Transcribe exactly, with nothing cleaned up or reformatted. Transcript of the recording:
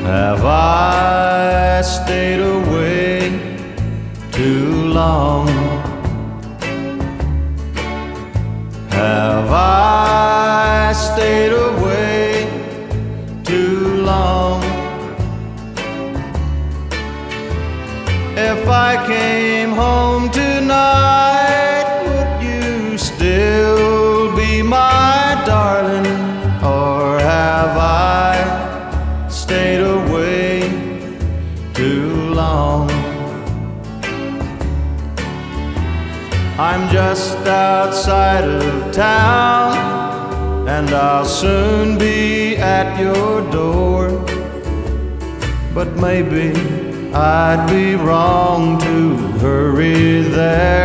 Have I stayed away too long? Have I stayed away too long? If I came home tonight, would you still be my darling? Or have I stayed away too long? I'm just outside of town, and I'll soon be at your door. But maybe I'd be wrong to hurry there.